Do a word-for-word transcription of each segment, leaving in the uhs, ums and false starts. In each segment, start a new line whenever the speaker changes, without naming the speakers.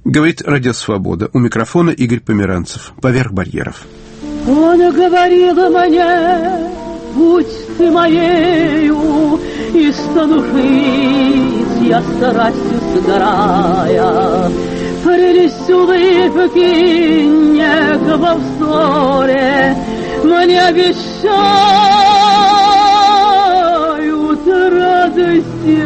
Говорит Радио Свобода. У микрофона Игорь Померанцев. «Поверх барьеров».
Он говорил мне: будь ты моею, и стану жить я страстью сгорая. Прелесть улыбки, нега во взоре мне обещают радости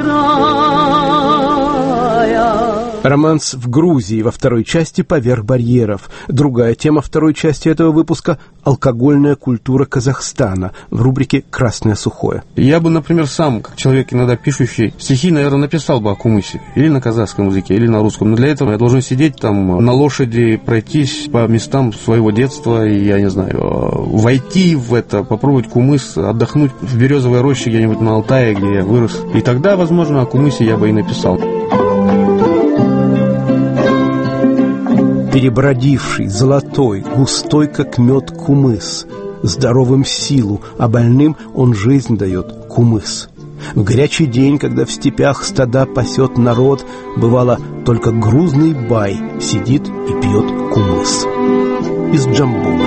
рая.
Романс в Грузии во второй части «Поверх барьеров». Другая тема второй части этого выпуска – алкогольная культура Казахстана в рубрике «Красное сухое».
Я бы, например, сам, как человек иногда пишущий, стихи, наверное, написал бы о кумысе. Или на казахском языке, или на русском. Но для этого я должен сидеть там на лошади, пройтись по местам своего детства, и, я не знаю, войти в это, попробовать кумыс, отдохнуть в березовой роще где-нибудь на Алтае, где я вырос. И тогда, возможно, о кумысе я бы и написал.
Перебродивший, золотой, густой, как мед, кумыс. Здоровым силу, а больным он жизнь дает, кумыс. В горячий день, когда в степях стада пасет народ, бывало, только грузный бай сидит и пьет кумыс. Из Джамбула.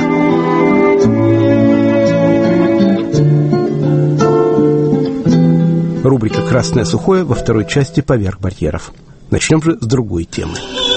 Рубрика «Красное сухое» во второй части «Поверх барьеров». Начнем же с другой темы.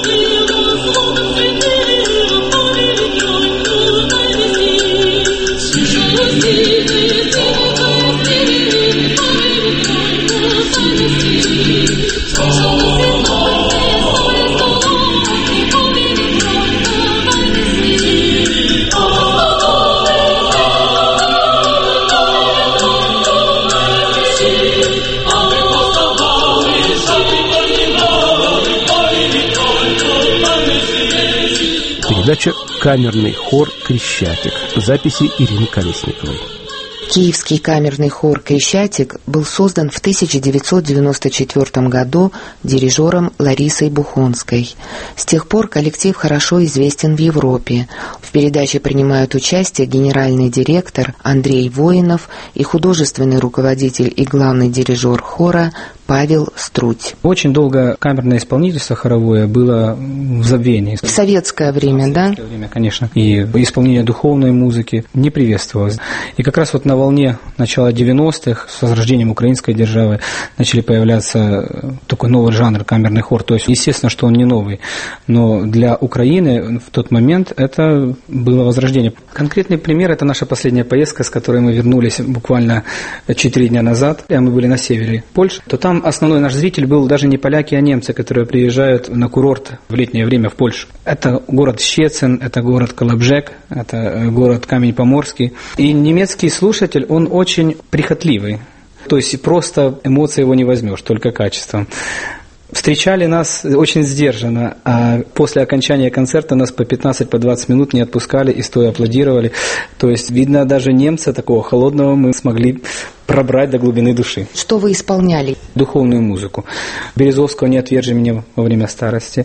Передача «Камерный хор Крещатик». Записи Ирины Колесниковой.
Киевский камерный хор «Крещатик» был создан в тысяча девятьсот девяносто четвёртом году дирижером Ларисой Бухонской. С тех пор коллектив хорошо известен в Европе. В передаче принимают участие генеральный директор Андрей Воинов и художественный руководитель и главный дирижер хора Павел Струть.
Очень долго камерное исполнительство хоровое было в забвении.
В советское время,
в
да?
советское время, конечно. И исполнение духовной музыки не приветствовалось. И как раз вот на волне начала девяностых с возрождением украинской державы начали появляться такой новый жанр камерный хор. То есть, естественно, что он не новый. Но для Украины в тот момент это было возрождение. Конкретный пример – это наша последняя поездка, с которой мы вернулись буквально четыре дня назад. Мы были на севере Польши. То там основной наш зритель был даже не поляки, а немцы, которые приезжают на курорт в летнее время в Польшу. Это город Щецин, это город Колобжек, это город Камень-Поморский. И немецкий слушатель, он очень прихотливый. То есть просто эмоции его не возьмешь, только качеством. Встречали нас очень сдержанно, а после окончания концерта нас по пятнадцать двадцать минут не отпускали и стоя аплодировали. То есть, видно, даже немца такого холодного мы смогли пробрать до глубины души.
Что вы исполняли?
Духовную музыку. Березовского «Не отвержи меня во время старости».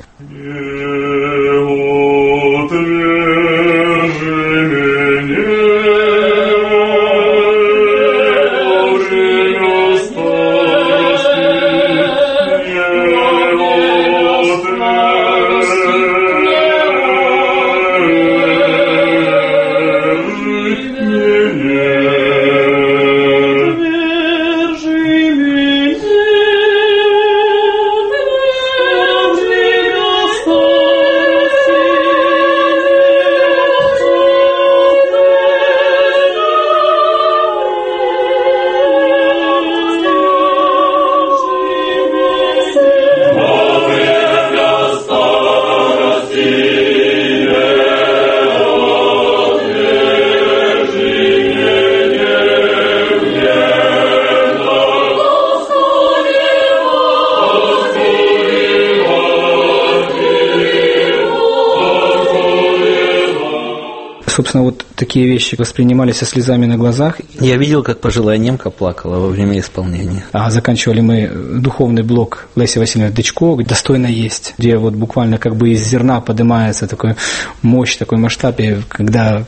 Собственно, вот такие вещи воспринимались со слезами на глазах.
Я видел, как пожилая немка плакала во время исполнения.
А заканчивали мы духовный блок Леси Васильевны Дычко, «Достойно есть», где вот буквально как бы из зерна поднимается такой мощь, такой масштаб, когда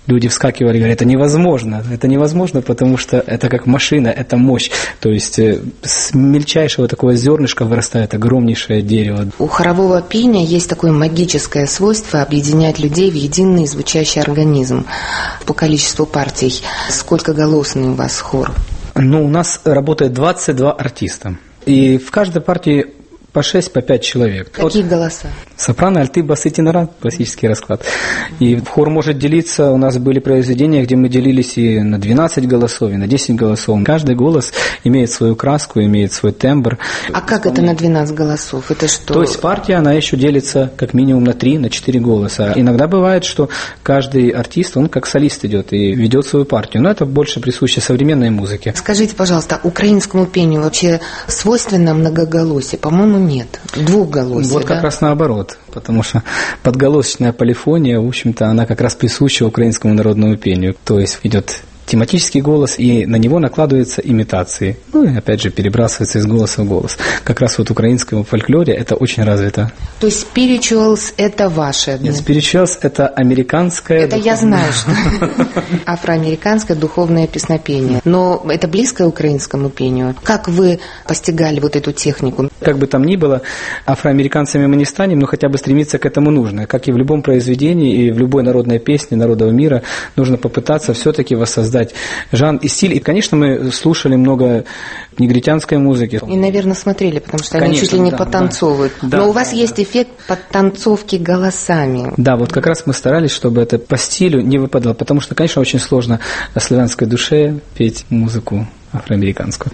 Люди вскакивали и говорили, это невозможно, это невозможно, потому что это как машина, это мощь. То есть с мельчайшего такого зернышка вырастает огромнейшее дерево.
У хорового пения есть такое магическое свойство объединять людей в единый звучащий организм. По количеству партий. Сколько голосный у вас хор?
Ну, у нас работает двадцать два артиста. И в каждой партии по шесть, по пять человек.
Какие
вот
голоса?
Сопрано, альты, басы, тенора, классический расклад. И хор может делиться, у нас были произведения, где мы делились и на двенадцать голосов, и на десять голосов. Каждый голос имеет свою краску, имеет свой тембр.
А как это на двенадцать голосов? Это что?
То есть партия, она еще делится как минимум на три, на четыре голоса. Иногда бывает, что каждый артист, он как солист идет и ведет свою партию. Но это больше присуще современной музыке.
Скажите, пожалуйста, украинскому пению вообще свойственно многоголосие? По-моему, нет. Двухголосие,
Вот как
да?
раз наоборот. Потому что подголосочная полифония, в общем-то, она как раз присуща украинскому народному пению. То есть идет тематический голос, и на него накладываются имитации. Ну и опять же перебрасывается из голоса в голос. Как раз вот в украинском фольклоре это очень развито.
То есть spirituals – это ваше?
Нет, spirituals – это американское...
Это духовное... я знаю, что афроамериканское духовное песнопение. Но это близко украинскому пению. Как вы постигали вот эту технику?
Как бы там ни было, афроамериканцами мы не станем, но хотя бы стремиться к этому нужно. Как и в любом произведении, и в любой народной песне народного мира, нужно попытаться все-таки воссоздать жанр и стиль. И, конечно, мы слушали много негритянской музыки.
И, наверное, смотрели, потому что
конечно,
они чуть ли не
да,
подтанцовывают.
Да.
Но
Да,
у вас
да,
есть
да.
эффект подтанцовки голосами.
Да, вот как раз мы старались, чтобы это по стилю не выпадало, потому что, конечно, очень сложно о славянской душе петь музыку афроамериканскую.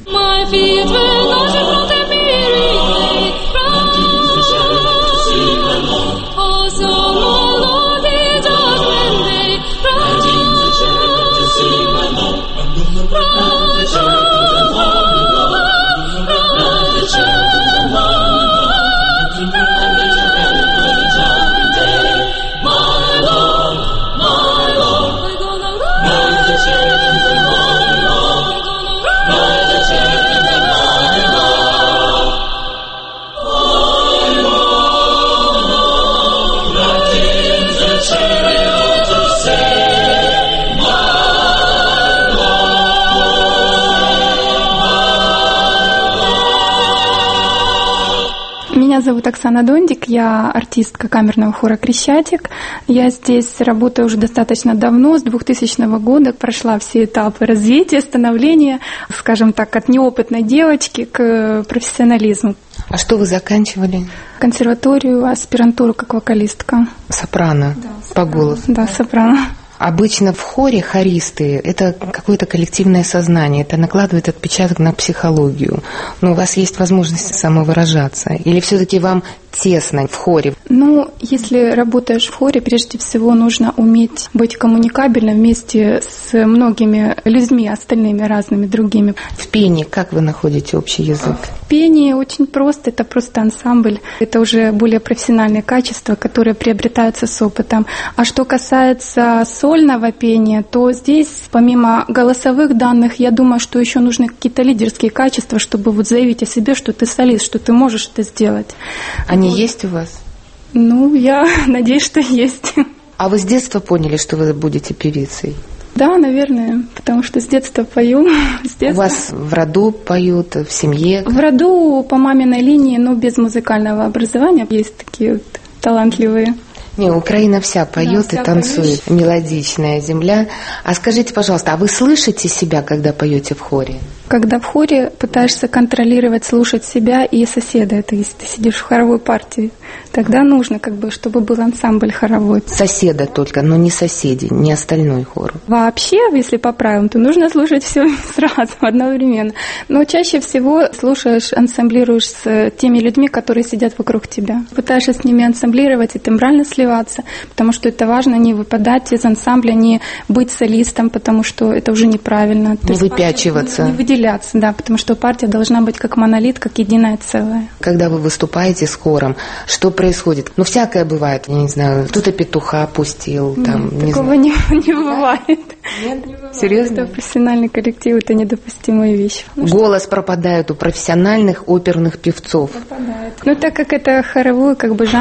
Меня зовут Оксана Дондик, я артистка камерного хора «Крещатик». Я здесь работаю уже достаточно давно, с двухтысячного года, прошла все этапы развития, становления, скажем так, от неопытной девочки к профессионализму.
А что вы заканчивали?
Консерваторию, аспирантуру как вокалистка.
Сопрано, да, по голосу.
Да, сопрано.
Обычно в хоре хористы – это какое-то коллективное сознание, это накладывает отпечаток на психологию. Но у вас есть возможность самовыражаться? Или все-таки вам тесно в хоре?
Ну, если работаешь в хоре, прежде всего нужно уметь быть коммуникабельным вместе с многими людьми, остальными разными другими.
В пении как вы находите общий язык?
В пении очень просто, это просто ансамбль. Это уже более профессиональные качества, которые приобретаются с опытом. А что касается сольного пения, то здесь, помимо голосовых данных, я думаю, что еще нужны какие-то лидерские качества, чтобы вот заявить о себе, что ты солист, что ты можешь это сделать.
Они вот есть у вас?
Ну, я надеюсь, что есть.
А вы с детства поняли, что вы будете певицей?
Да, наверное, потому что с детства пою. С детства.
У вас в роду поют, в семье?
В роду по маминой линии, но без музыкального образования. Есть такие вот талантливые.
Не, Украина вся поет, да, и танцует.
Поешь.
Мелодичная земля. А скажите, пожалуйста, а вы слышите себя, когда поете в хоре?
Когда в хоре пытаешься контролировать, слушать себя и соседа, это если ты сидишь в хоровой партии, тогда нужно, как бы, чтобы был ансамбль хоровой.
Соседа только, но не соседи, не остальной хор.
Вообще, если по правилам, то нужно слушать все сразу, одновременно. Но чаще всего слушаешь, ансамблируешь с теми людьми, которые сидят вокруг тебя. Пытаешься с ними ансамблировать и тембрально сливаться, потому что это важно не выпадать из ансамбля, не быть солистом, потому что это уже неправильно.
Не выпячиваться.
Не выделяться, да, потому что партия должна быть как монолит, как единое целое.
Когда вы выступаете с хором, что происходит? Ну, всякое бывает, я не знаю, кто-то петуха опустил. Там,
Нет,
не
такого не, не бывает.
Нет?
Не бывает.
Серьезно?
Это профессиональный коллектив, это недопустимая вещь.
Голос пропадает у профессиональных оперных певцов.
Пропадает. Ну, так как это хоровой как бы жанр,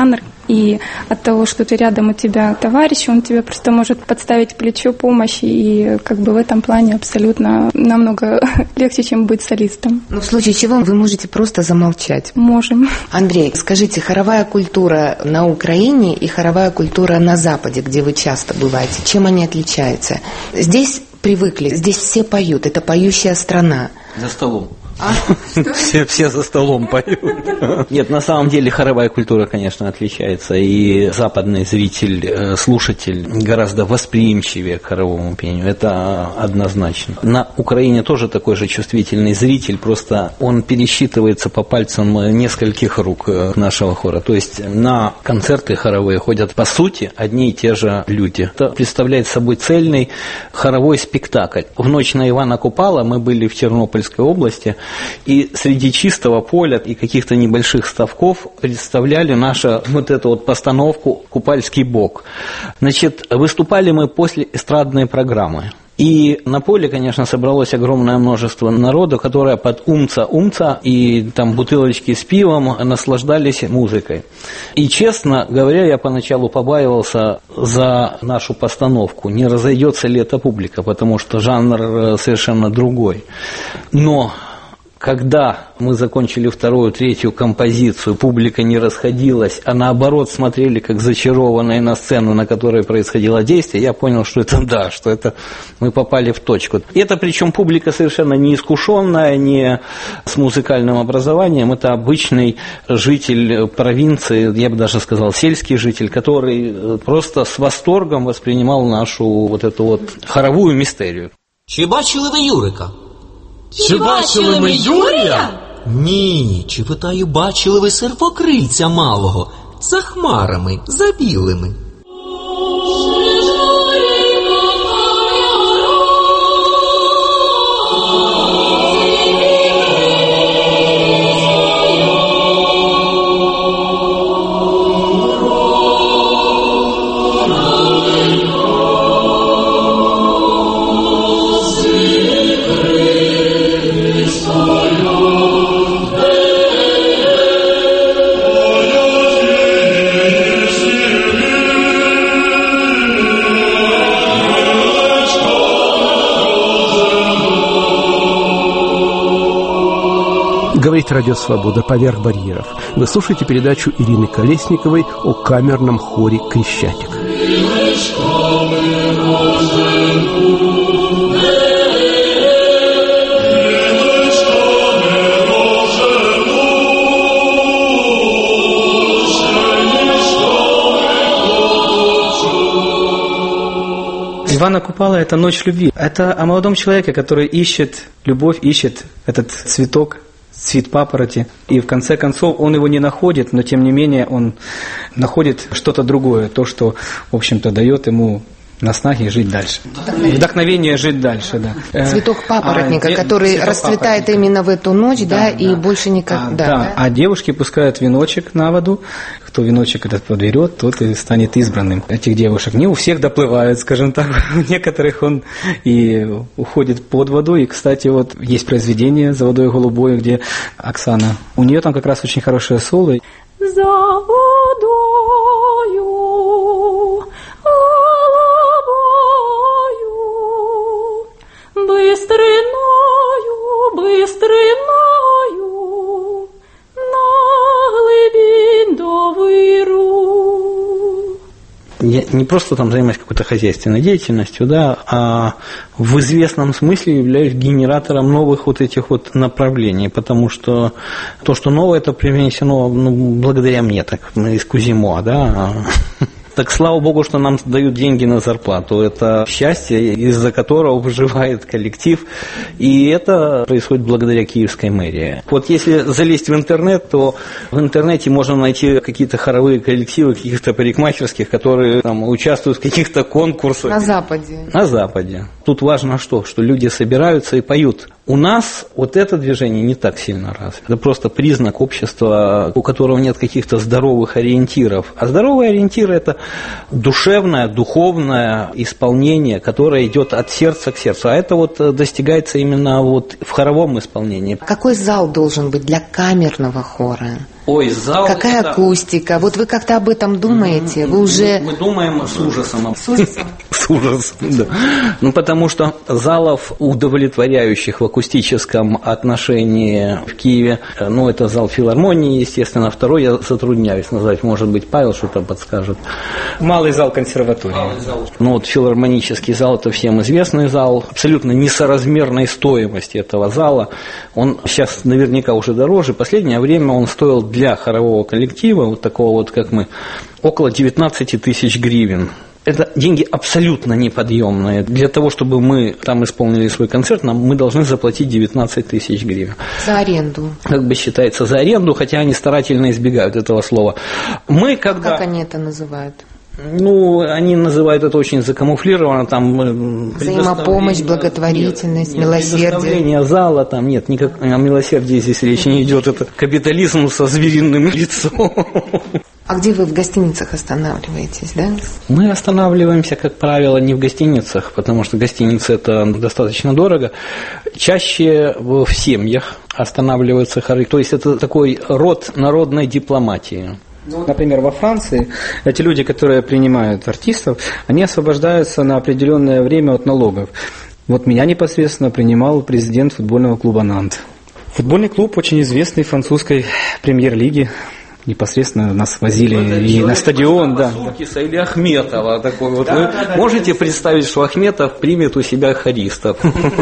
И от того, что ты рядом, у тебя товарищ, он тебе просто может подставить плечо помощи, и как бы в этом плане абсолютно намного легче, чем быть солистом.
Ну, в случае чего вы можете просто замолчать.
Можем.
Андрей, скажите, хоровая культура на Украине и хоровая культура на Западе, где вы часто бываете, чем они отличаются? Здесь привыкли, здесь все поют, это поющая страна.
За столом.
А?
Все, все за столом поют. Нет, на самом деле хоровая культура, конечно, отличается. И западный зритель, слушатель гораздо восприимчивее к хоровому пению. Это однозначно. На Украине тоже такой же чувствительный зритель, просто он пересчитывается по пальцам нескольких рук нашего хора. То есть на концерты хоровые ходят, по сути, одни и те же люди. Это представляет собой цельный хоровой спектакль. В ночь на Ивана Купала мы были в Тернопольской области, и среди чистого поля и каких-то небольших ставков представляли нашу вот эту вот постановку «Купальский бог». Значит, выступали мы после эстрадной программы. И на поле, конечно, собралось огромное множество народу, которое под умца-умца и там бутылочки с пивом наслаждались музыкой. И, честно говоря, я поначалу побаивался за нашу постановку, не разойдется ли эта публика, потому что жанр совершенно другой. Но когда мы закончили вторую, третью композицию, публика не расходилась, а наоборот смотрели как зачарованные на сцену, на которой происходило действие, я понял, что это да, что это мы попали в точку. И это причем публика совершенно не искушенная, не с музыкальным образованием, это обычный житель провинции, я бы даже сказал сельский житель, который просто с восторгом воспринимал нашу вот эту вот хоровую мистерию.
Чи бачили ви Юрика?
Чи бачили ми Юрія?
Ні, чи, питаю, бачили ви серпокрильця малого? За хмарами, за білими.
Говорит Радио Свобода «Поверх барьеров». Вы слушаете передачу Ирины Колесниковой о камерном хоре «Крещатик».
Ивана Купала – это «Ночь любви». Это о молодом человеке, который ищет любовь, ищет этот цветок, цвет папороти. И в конце концов он его не находит, но тем не менее он находит что-то другое, то, что, в общем-то, дает ему наснаги жить дальше. Вдохновение, Вдохновение жить дальше, да.
Цветок папоротника, а, который цветок расцветает папоротника. Именно в эту ночь, да, да, да и больше никак.
А,
да,
да.
Да.
А девушки пускают веночек на воду. Кто веночек этот подберет, тот и станет избранным. Этих девушек не у всех доплывают, скажем так. У некоторых он и уходит под воду. И, кстати, вот есть произведение «За водой голубой», где Оксана. У нее там как раз очень хорошее соло.
За водою быстриною, быстриною, на глибінь до виру.
Я не просто там занимаюсь какой-то хозяйственной деятельностью, да, а в известном смысле являюсь генератором новых вот этих вот направлений, потому что то, что новое, это привнесено, ну, благодаря мне, так, из Кузимо, да. Так слава богу, что нам дают деньги на зарплату. Это счастье, из-за которого выживает коллектив. И это происходит благодаря Киевской мэрии. Вот если залезть в интернет, то в интернете можно найти какие-то хоровые коллективы, каких-то парикмахерских, которые там участвуют в каких-то конкурсах.
На Западе.
На Западе. Тут важно что? Что люди собираются и поют. У нас вот это движение не так сильно развито. Это просто признак общества, у которого нет каких-то здоровых ориентиров. А здоровые ориентиры – это душевное, духовное исполнение, которое идет от сердца к сердцу. А это вот достигается именно вот в хоровом исполнении.
Какой зал должен быть для камерного хора?
Ой, зал...
Какая
это...
акустика? Вот вы как-то об этом думаете? Вы уже...
Мы думаем с ужасом.
С ужасом?
С ужасом, да. Ну, потому что залов, удовлетворяющих в акустическом отношении в Киеве, ну, это зал филармонии, естественно. Второй я затрудняюсь назвать. Может быть, Павел что-то подскажет.
Малый зал консерватории.
Малый зал. Ну, вот филармонический зал – это всем известный зал. Абсолютно несоразмерной стоимости этого зала. Он сейчас наверняка уже дороже. Последнее время он стоил для хорового коллектива, вот такого вот, как мы, около девятнадцать тысяч гривен. Это деньги абсолютно неподъемные. Для того, чтобы мы там исполнили свой концерт, нам мы должны заплатить девятнадцать тысяч гривен.
За аренду.
Как бы считается за аренду, хотя они старательно избегают этого слова. Мы когда...
Как они это называют?
Ну, они называют это очень закамуфлированно, там...
Взаимопомощь, благотворительность,
нет,
милосердие.
Предоставление зала, там нет, никак о милосердии здесь речи не идет. Это капитализм со звериным лицом.
А где вы в гостиницах останавливаетесь, да?
Мы останавливаемся, как правило, не в гостиницах, потому что гостиницы – это достаточно дорого. Чаще в семьях останавливаются хоры. То есть это такой род народной дипломатии.
Ну, например, во Франции эти люди, которые принимают артистов, они освобождаются на определенное время от налогов. Вот меня непосредственно принимал президент футбольного клуба «Нант». Футбольный клуб очень известный в французской премьер-лиге. Непосредственно нас возили ну, и на стадион, да.
Суркиса или Ахметова такой вот. Да, вы да, да, можете да. представить, что Ахметов примет у себя хористов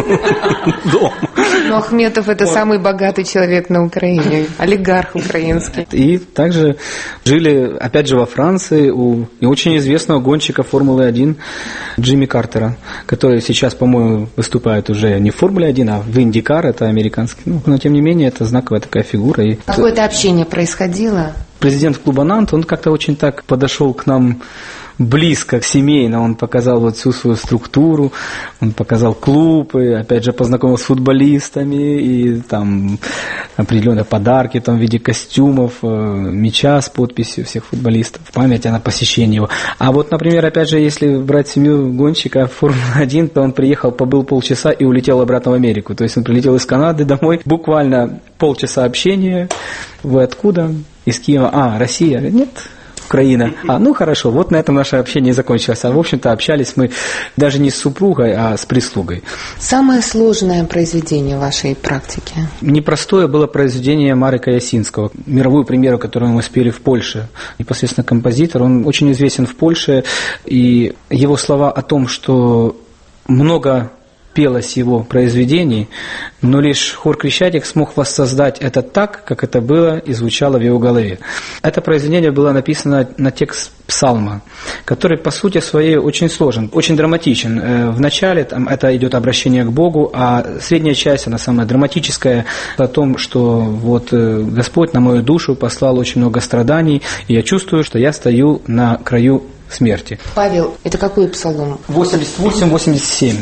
дома?
Ну, Ахметов – это самый богатый человек на Украине, олигарх украинский.
И также жили, опять же, во Франции у очень известного гонщика Формулы один Джимми Картера, который сейчас, по-моему, выступает уже не в Формуле один, а в Индикар, это американский. Ну, но, тем не менее, это знаковая такая фигура. И...
Какое-то общение происходило?
Президент клуба «Нант», он как-то очень так подошел к нам близко, семейно. Он показал вот всю свою структуру, он показал клуб, и опять же познакомился с футболистами, и там определенные подарки там, в виде костюмов, мяча с подписью всех футболистов, память о посещении его. А вот, например, опять же, если брать семью гонщика Формулы один, то он приехал, побыл полчаса и улетел обратно в Америку. То есть он прилетел из Канады домой, буквально полчаса общения. Вы откуда? Из Киева. А, Россия? Нет, Украина. А, ну хорошо, вот на этом наше общение и закончилось. А в общем-то общались мы даже не с супругой, а с прислугой.
Самое сложное произведение вашей практики?
Непростое было произведение Марека Ясинского, мировую премьеру, которую мы спели в Польше. Непосредственно композитор, он очень известен в Польше, и его слова о том, что много пелось его произведений, но лишь хор Крещатик смог воссоздать это так, как это было и звучало в его голове. Это произведение было написано на текст псалма, который по сути своей очень сложен, очень драматичен. В начале там, это идет обращение к Богу, а средняя часть, она самая драматическая, о том, что вот Господь на мою душу послал очень много страданий, и я чувствую, что я стою на краю смерти.
Павел, это какой псалом?
восемьдесят восемь восемьдесят семь.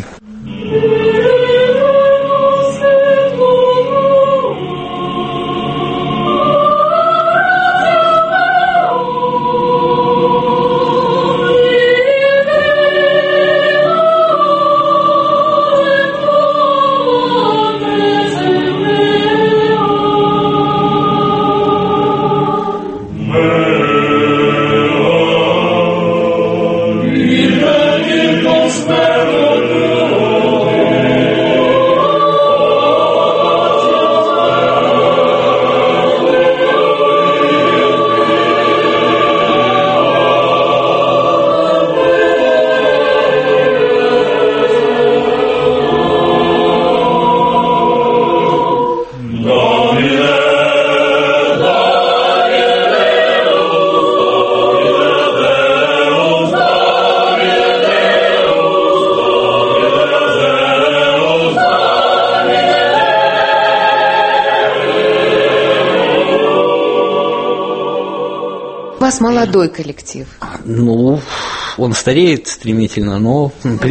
У вас молодой коллектив.
Ну, он стареет стремительно, но...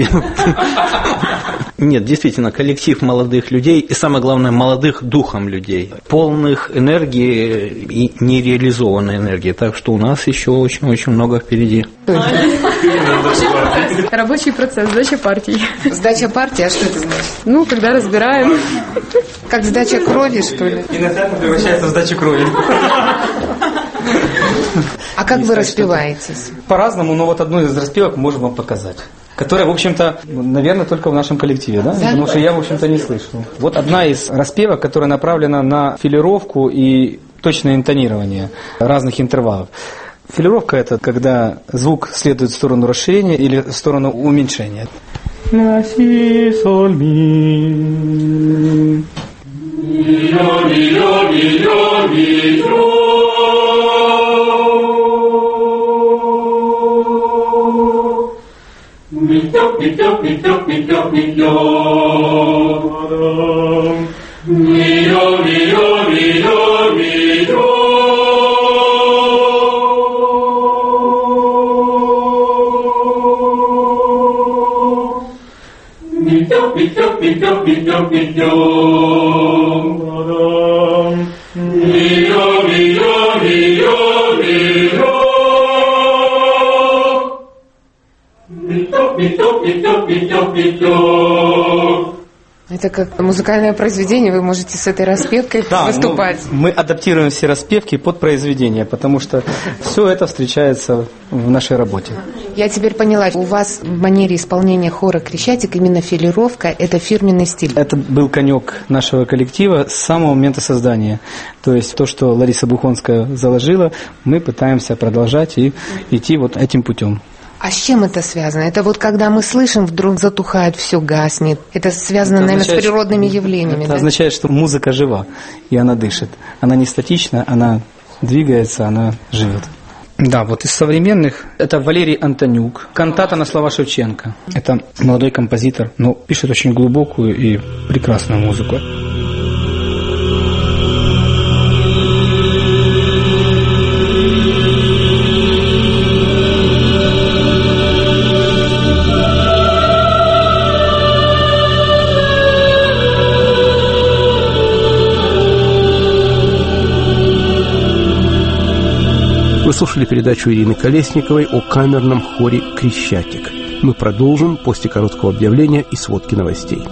Нет, действительно, коллектив молодых людей, и самое главное, молодых духом людей, полных энергии и нереализованной энергии. Так что у нас еще очень-очень много впереди.
Рабочий процесс, сдача партий.
Сдача партии, а что это значит?
Ну, когда разбираем.
Как сдача крови, что ли?
Иногда это превращается в сдачу крови.
А как вы распеваетесь?
По-разному, но вот одну из распевок можем вам показать. Которая, в общем-то, наверное, только в нашем коллективе, да? да? Потому что я, в общем-то, не слышал. Вот одна из распевок, которая направлена на филировку и точное интонирование разных интервалов. Филировка – это когда звук следует в сторону расширения или в сторону уменьшения. Ля, си, соль, ми. Ми-ля, ми-ля, ми-ля, ми-ля. Ми-ля, ми-ля, ми-ля, ми-ля, ми-ля. Ми-ля, ми-ля, ми-ля, ми-ля.
Это как музыкальное произведение, вы можете с этой распевкой да, выступать.
Ну, мы адаптируем все распевки под произведение, потому что все это встречается в нашей работе.
Я теперь поняла, у вас в манере исполнения хора «Крещатик» именно филировка – это фирменный стиль.
Это был конек нашего коллектива с самого момента создания. То есть то, что Лариса Бухонская заложила, мы пытаемся продолжать и идти вот этим путем.
А с чем это связано? Это вот когда мы слышим, вдруг затухает, все гаснет. Это связано, это означает, наверное, с природными явлениями.
Это
да?
означает, что музыка жива, и она дышит. Она не статична, она двигается, она живет. Да, вот из современных это Валерий Антонюк, кантата на слова Шевченко. Это молодой композитор, но пишет очень глубокую и прекрасную музыку.
Вы слушали передачу Ирины Колесниковой о камерном хоре «Крещатик». Мы продолжим после короткого объявления и сводки новостей.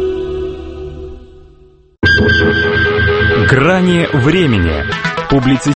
Грани времени. Публицистический